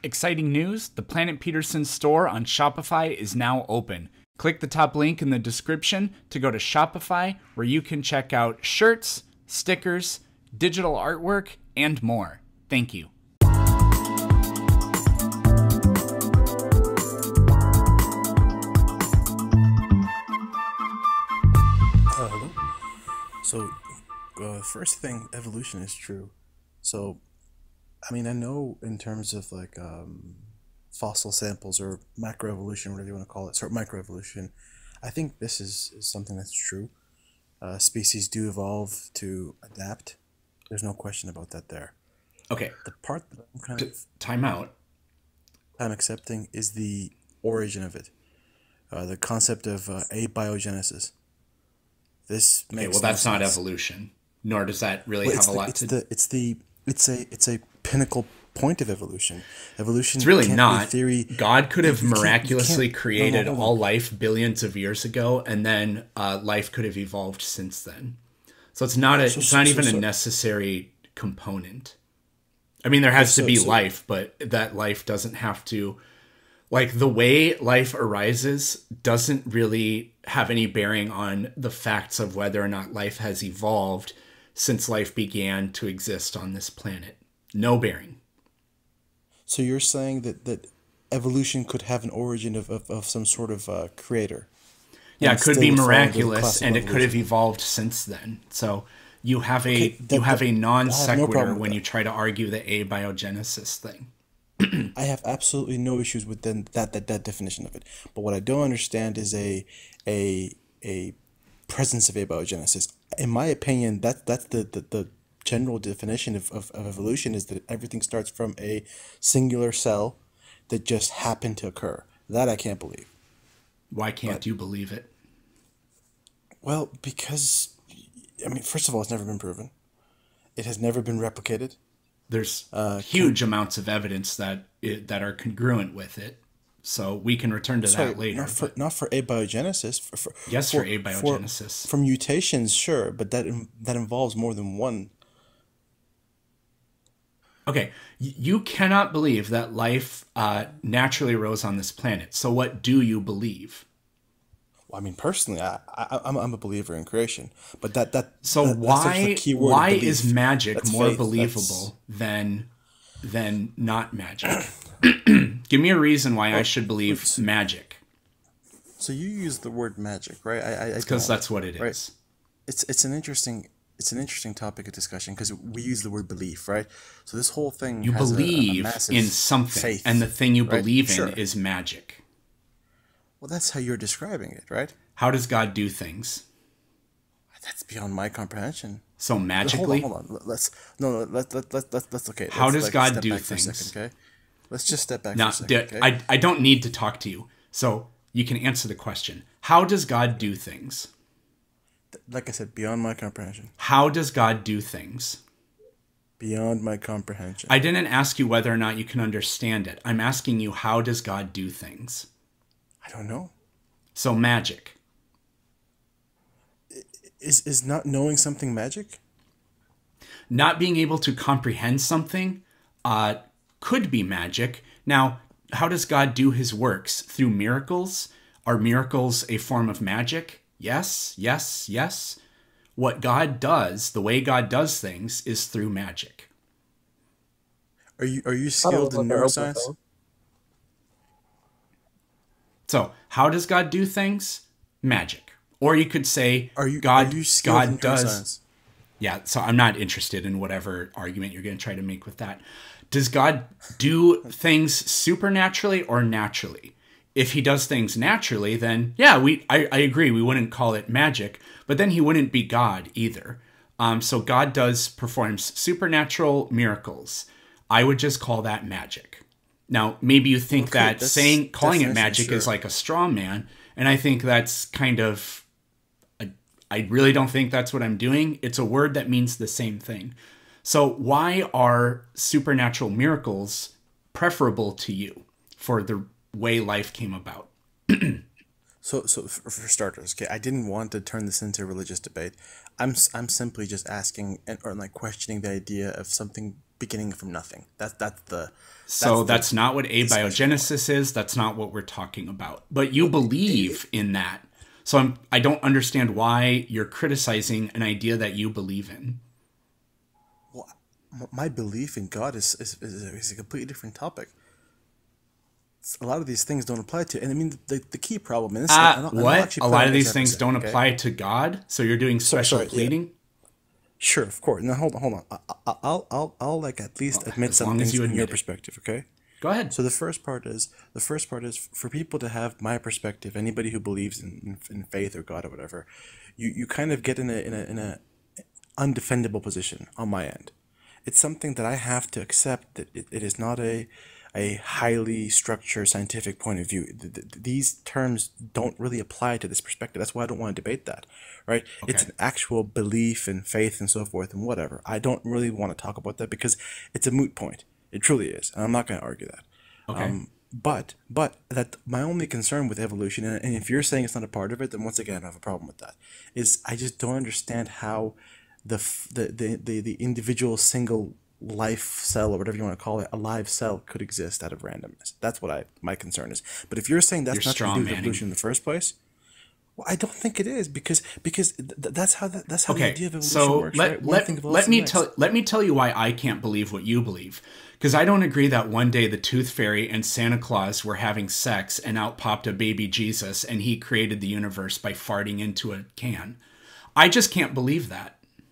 Exciting news! The Planet Peterson store on Shopify is now open. Click the top link in the description to go to Shopify, where you can check out shirts, stickers, digital artwork, and more. Thank you. Hello. So, first thing, evolution is true. So, I mean, I know in terms of like fossil samples or macroevolution, whatever you want to call it, sort of microevolution, I think this is something that's true. Species do evolve to adapt. There's no question about that there. Okay, The part that I'm kind of time out. I'm accepting is the origin of it, the concept of abiogenesis. This Okay, makes well, no that's not sense. evolution, nor does that really Well, have a lot to. it's a pinnacle point of evolution. Evolution It's really can't be not. theory. God could have You can't. miraculously No, no, created hold all on. life billions of years ago, and then life could have evolved since then. So it's not a. So It's so not so even a so necessary component. I mean, there has to so, be so life, but that life doesn't have to. Like the way life arises doesn't really have any bearing on the facts of whether or not life has evolved since life began to exist on this planet. No bearing. so you're saying that evolution could have an origin of some sort of creator, Yeah, and it could be still would fall under the miraculous, class of and it could have evolution. evolved since then. So you have Okay, a non I have no sequitur problem with when you that. try to argue the abiogenesis thing. I have absolutely no issues with that definition of it. But what I don't understand is a presence of abiogenesis. In my opinion, that's the general definition of evolution is that everything starts from a singular cell that just happened to occur. That I can't believe. Why can't But you believe it? well, because I mean, first of all, it's never been proven. It has never been replicated. There's Can huge amounts of evidence that are congruent with it. So we can return to sorry, that later. But not for abiogenesis, yes, for abiogenesis. for mutations, sure, but that involves more than one. Okay, you cannot believe that life naturally arose on this planet. So what do you believe? Well, I mean, personally, I'm a believer in creation, but So that's the why key word of why is belief. magic That's more faith. That's believable than not magic? Give me a reason why I well, should believe it's, magic. so you use the word magic, right? I It's because don't, that's what it right? is. It's an interesting topic of discussion because we use the word belief, right? So this whole thing You has a believe massive in something, and faith, the thing you right? believe in Sure. is magic. Well, that's how you're describing it, right? How does God do things? That's beyond my comprehension. So Hold on, magically? hold on. Let's no, no. Let's okay. How Let's does like God step do back for a second, things? okay? Let's just step back for a Now, second, okay? I don't need to talk to you, so you can answer the question. How does God do things? Like I said, beyond my comprehension. How does God do things? Beyond my comprehension. I didn't ask you whether or not you can understand it. I'm asking you, how does God do things? I don't know. So magic. Is not knowing something magic? Not being able to comprehend something uh, could be magic. Now, how does God do his works? Through miracles? Are miracles a form of magic? Yes, yes, yes. What God does, the way God does things, is through magic. Are you I don't know skilled in about the helper neuroscience? thing. So, how does God do things? Magic. Or you could say Are God you skilled in God does. neuroscience? Yeah, so I'm not interested in whatever argument you're going to try to make with that. Does God do things supernaturally or naturally? If he does things naturally, then yeah, I agree. We wouldn't call it magic, but then he wouldn't be God either. So God does performs supernatural miracles. I would just call that magic. Now, maybe you think Okay, that that's calling it definition, magic is sure. like a straw man, and I think that's kind of I really don't think that's what I'm doing. It's a word that means the same thing. So why are supernatural miracles preferable to you for the way life came about? So for starters, okay, I didn't want to turn this into a religious debate. I'm simply just asking or like questioning the idea of something beginning from nothing. That's the So the that's not what discussion point. abiogenesis is. That's not what we're talking about. But you believe in that. So I don't understand why you're criticizing an idea that you believe in. Well, my belief in God is a completely different topic. A lot of these things don't apply to, and I mean the key problem in this. What? A lot of these things don't apply to God. So you're doing special sorry, yeah. pleading. Sure, of course. Now hold on. I'll like at least admit as some long as things you from your admit it. perspective, okay? Go ahead. So the first part is for people to have my perspective. Anybody who believes in faith or God or whatever, you kind of get in a undefendable position on my end. It's something that I have to accept that it is not a highly structured scientific point of view. These terms don't really apply to this perspective. That's why I don't want to debate that, right? It's Okay. an actual belief and faith and so forth and whatever. I don't really want to talk about that because it's a moot point. It truly is, and I'm not going to argue that. Okay. But that my only concern with evolution, and if you're saying it's not a part of it, then once again I have a problem with that. Is I just don't understand how the individual single life cell or whatever you want to call it, a live cell could exist out of randomness. That's what my concern is. But if you're saying that's You're not to do with strawmanning. evolution in the first place, well, I don't think it is because that's how the Okay, idea of evolution so works. Right? One thing evolves to the next. let me tell you why I can't believe what you believe. Because I don't agree that one day the Tooth Fairy and Santa Claus were having sex and out popped a baby Jesus and he created the universe by farting into a can. I just can't believe that.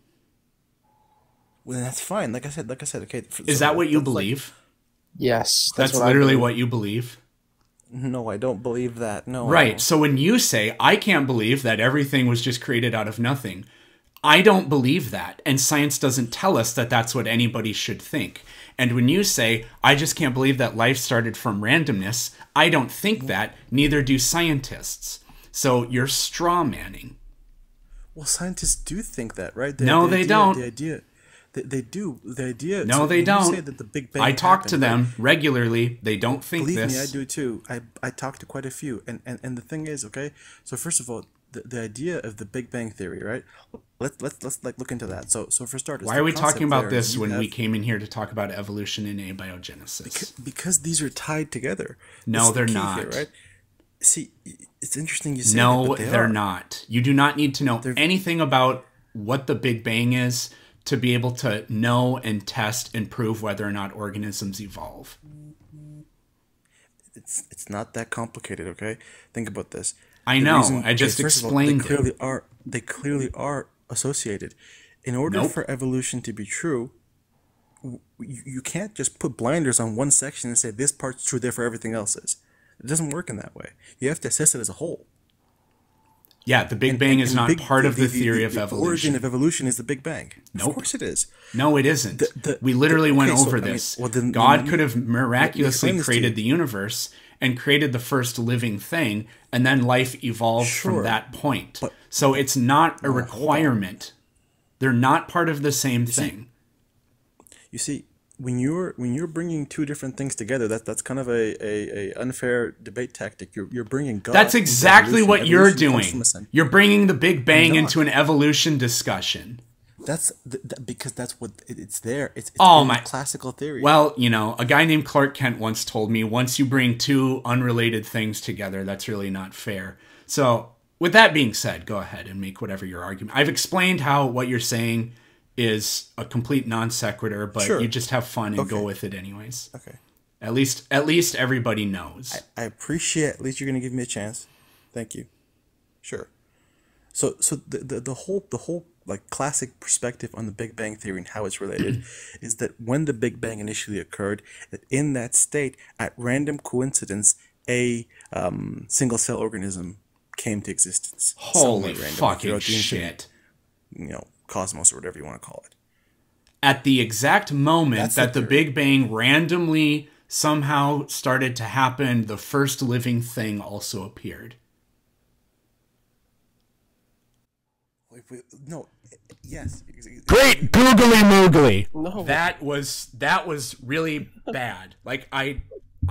Well, then that's fine. Like I said. Okay, Is that what you believe? Yes, That's what I literally believe. what you believe. No, I don't believe that. No. I Right. don't. So when you say, I can't believe that everything was just created out of nothing, I don't believe that. And science doesn't tell us that that's what anybody should think. And when you say, I just can't believe that life started from randomness, I don't think that. Neither do scientists. So you're straw manning. Well, scientists do think that, right? No, they don't. The idea, they do. The idea. No, so they when you don't. say that the Big Bang I talk to happened, right? them regularly. They don't think Believe this. me, I do too. I talk to quite a few, and the thing is, okay. So first of all, the idea of the Big Bang theory, right? Let's like look into that. So for starters, Why the are we concept talking about there this is you when we have- came in here to talk about evolution and abiogenesis? because these are tied together. No, That's the they're key not. here, right? See, it's interesting you say that, No, but they're are. not. You do not need to know anything about what the Big Bang is to be able to know and test and prove whether or not organisms evolve. It's not that complicated, okay? Think about this. I The know. I just first of all, explained they it. clearly are associated. In order Nope. for evolution to be true, you can't just put blinders on one section and say this part's true, therefore everything else is. It doesn't work in that way. You have to assess it as a whole. Yeah, the Big Bang is And not big- part of the theory of the origin evolution. of evolution is the Big Bang. Nope. Of course it is. No, it isn't. the- We literally went okay, so, over I mean, this. well, then God let me- could have let me miraculously explain this to created you. the universe and created the first living thing, and then life evolved from Sure, that point. but- So it's not a hold on. requirement. They're not part of the same thing. You see, when you're bringing two different things together, that's kind of a unfair debate tactic. You're bringing God. That's into exactly evolution. what you're Evolution comes from doing. a sen- You're bringing the Big Bang not. into an evolution discussion. That's because that's what it's there. It's Oh in my- classical theory. Well, you know, a guy named Clark Kent once told me once you bring two unrelated things together, that's really not fair. So, with that being said, go ahead and make whatever your argument. I've explained how what you're saying is a complete non sequitur, but Sure. you just have fun and go Okay. with it anyways. okay, At least everybody knows. I appreciate. At least you're gonna give me a chance. Thank you. Sure. So the whole like classic perspective on the Big Bang theory and how it's related is that when the Big Bang initially occurred, that in that state, at random coincidence, a single cell organism came to existence. Holy somewhere randomly fucking throughout the infinite, shit. cosmos or whatever you want to call it. At the exact moment That's that the the theory. Big Bang randomly somehow started to happen, the first living thing also appeared. No, yes. Great googly moogly. No. That was really bad. Like I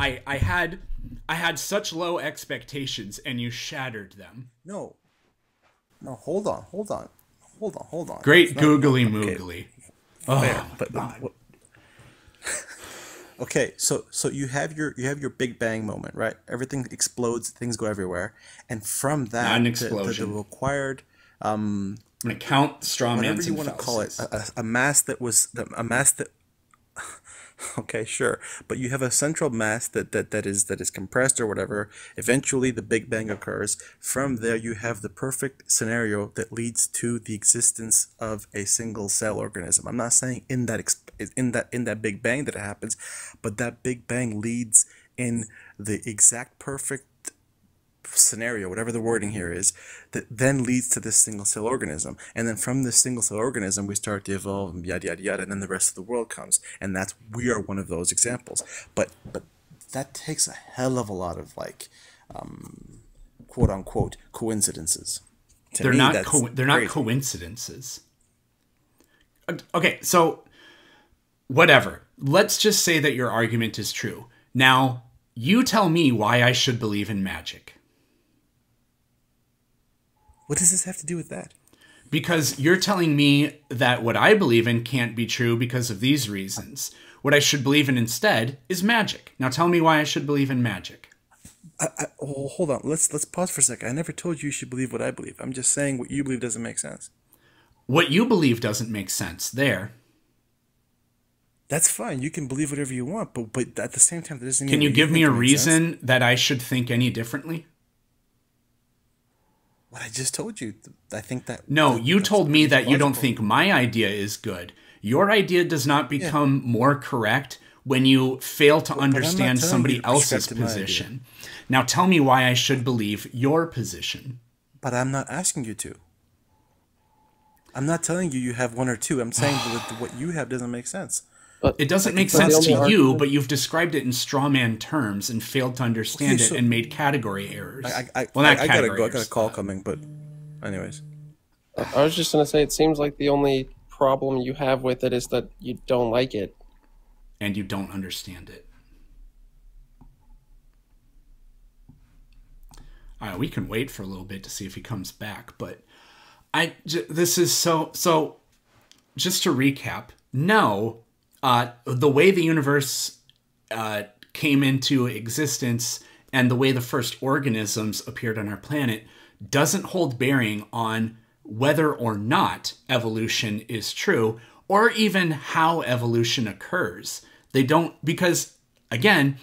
had such low expectations and you shattered them. No. No, hold on. Great It's not- googly okay. moogly. Fair, but Okay, so you have your Big Bang moment, right? Everything explodes, things go everywhere, and from Not an that, the explosion. required I'm going to count straw whatever mans you and want to call it, fallacies. a mass that was a mass that okay, sure, but you have a central mass that is compressed or whatever. Eventually, the Big Bang occurs. From there, you have the perfect scenario that leads to the existence of a single cell organism. I'm not saying in that in that Big Bang that it happens, but that Big Bang leads in the exact perfect scenario, whatever the wording here is, that then leads to this single cell organism. And then from this single cell organism, we start to evolve and yada yada yada, and then the rest of the world comes. And that's we are one of those examples. But that takes a hell of a lot of like quote unquote coincidences. To me, that's They're not crazy. coincidences. Okay, so whatever. Let's just say that your argument is true. Now, you tell me why I should believe in magic. What does this have to do with that? Because you're telling me that what I believe in can't be true because of these reasons. What I should believe in instead is magic. Now tell me why I should believe in magic. Oh, hold on. Let's pause for a second. I never told you you should believe what I believe. I'm just saying what you believe doesn't make sense. What you believe doesn't make sense there. That's fine. You can believe whatever you want, but at the same time, that doesn't mean Can you what you give me a think makes sense. reason that I should think any differently? What I just told you, I think No, you that's told me pretty that you don't logical. think my idea is good. Your idea does not Yeah, become more correct when you fail to but I'm not understand telling you to somebody prescribe else's to my idea. position. Now tell me why I should believe your position. But I'm not asking you to. I'm not telling you you have one or two. I'm saying that what you have doesn't make sense. But It doesn't Like make it's not the sense only to two. you, argument. but you've described it in straw man terms and failed to Okay, understand it so and made category errors. I Well, not I gotta category go. I got a errors, call coming, but anyways, I was just gonna say it seems like the only problem you have with it is that you don't like it. and you don't understand it. We can wait for a little bit to see if he comes back, but this is so. Just to recap, no, the way the universe came into existence and the way the first organisms appeared on our planet doesn't hold bearing on whether or not evolution is true or even how evolution occurs. They don't, because again,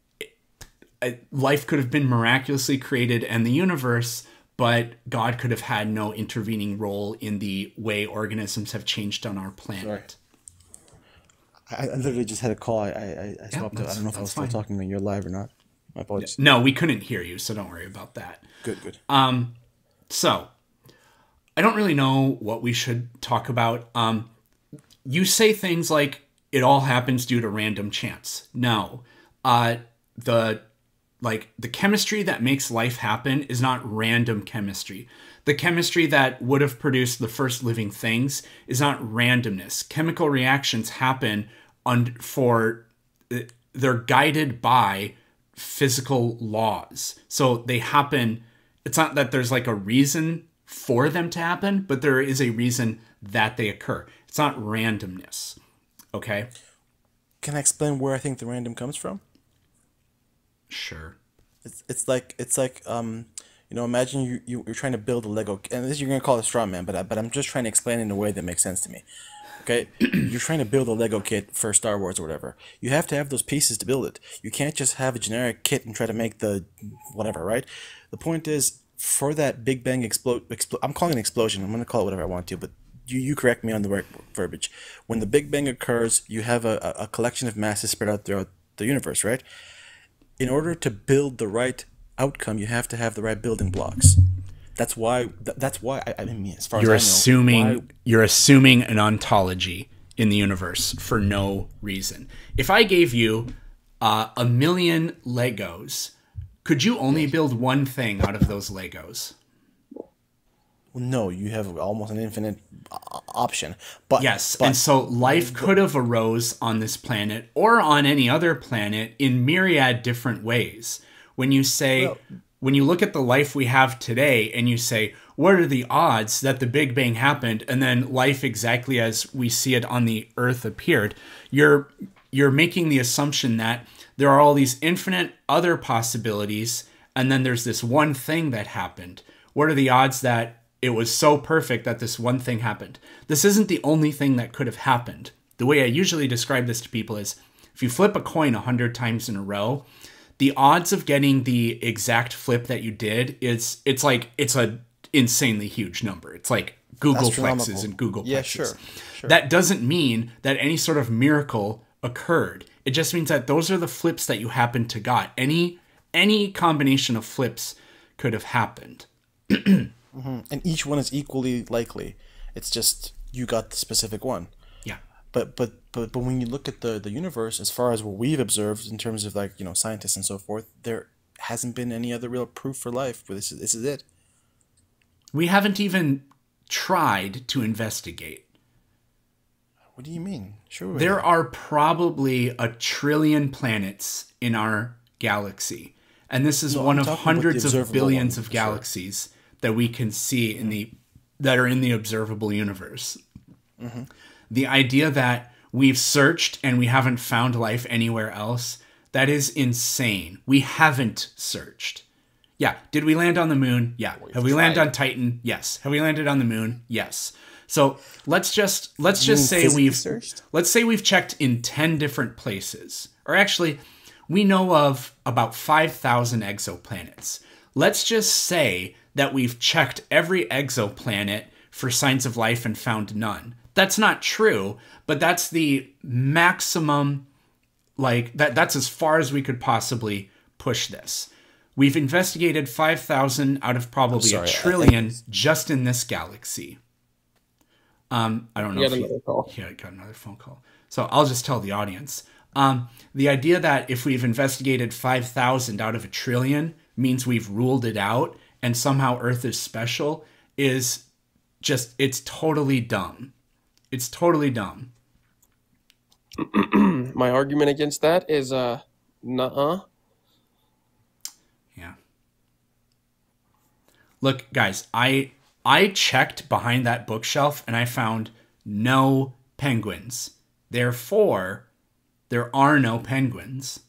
life could have been miraculously created and the universe, but God could have had no intervening role in the way organisms have changed on our Sorry. planet. I literally just had a call. I Yeah, stopped. I don't know if I was still fine. talking when you're live or not. My apologies. No, we couldn't hear you, so don't worry about that. Good, good. So, I don't really know what we should talk about. You say things like it all happens due to random chance. No, the the chemistry that makes life happen is not random chemistry. The chemistry that would have produced the first living things is not randomness. Chemical reactions happen they're guided by physical laws. So they happen. It's not that there's like a reason for them to happen, but there is a reason that they occur. It's not randomness. Okay? Can I explain where I think the random comes from? Sure. It's like imagine you're trying to build a Lego, and this you're gonna call it a straw man, but I'm just trying to explain it in a way that makes sense to me. Okay, you're trying to build a Lego kit for Star Wars or whatever. You have to have those pieces to build it. You can't just have a generic kit and try to make the whatever, right? The point is, for that Big Bang I'm calling it an explosion. I'm gonna call it whatever I want to, but you correct me on the verbiage. When the Big Bang occurs, you have a collection of masses spread out throughout the universe, right? In order to build the right outcome, you have to have the right building blocks. That's why. That's why. I mean, as far as I know, You're assuming an ontology in the universe for no reason. If I gave you a million Legos, could you only build one thing out of those Legos? no, you have almost an infinite option. But Yes, and so life could have arose on this planet or on any other planet in myriad different ways. When you say, Well- when you look at the life we have today and you say, what are the odds that the Big Bang happened and then life exactly as we see it on the Earth appeared? You're you're making the assumption that there are all these infinite other possibilities, and then there's this one thing that happened. What are the odds that it was so perfect that this one thing happened? This isn't the only thing that could have happened. The way I usually describe this to people is, if you flip a coin 100 times in a row, the odds of getting the exact flip that you did it's a insanely huge number. It's like Googleplexes and Googleplexes. Yeah, sure. That doesn't mean that any sort of miracle occurred. It just means that those are the flips that you happen to got. Any combination of flips could have happened. And each one is equally likely. It's just you got the specific one. Yeah. But when you look at the universe, as far as what we've observed in terms of like, you know, scientists and so forth, there hasn't been any other real proof for life. This is it. We haven't even tried to investigate. What do you mean? Sure. There are probably 1 trillion planets in our galaxy. And this is one of hundreds of billions of galaxies that we can see that are in the observable universe. Mm-hmm. The idea that we've searched and we haven't found life anywhere else, that is insane. We haven't searched. Yeah. Did we land on the moon? Yeah. Have we landed on Titan? Yes. Have we landed on the moon? Yes. So let's just say we've checked in 10 different places. Or actually, we know of about 5,000 exoplanets. Let's just say that we've checked every exoplanet for signs of life and found none. That's not true, but that's the maximum, that's as far as we could possibly push this. We've investigated 5,000 out of probably 1 trillion just in this galaxy. I don't know if I got another phone call. So I'll just tell the audience. The idea that if we've investigated 5,000 out of 1 trillion means we've ruled it out and somehow Earth is special is just, it's totally dumb. It's totally dumb. My argument against that is, nuh-uh. Yeah. Look, guys, I checked behind that bookshelf and I found no penguins. Therefore, there are no penguins.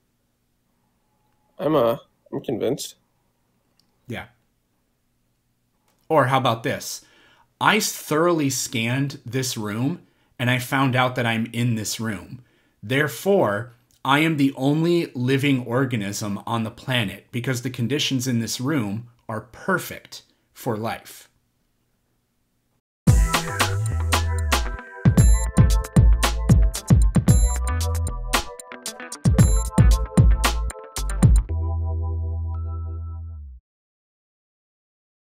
I'm convinced. Yeah. Or how about this? I thoroughly scanned this room and I found out that I'm in this room. Therefore, I am the only living organism on the planet because the conditions in this room are perfect for life.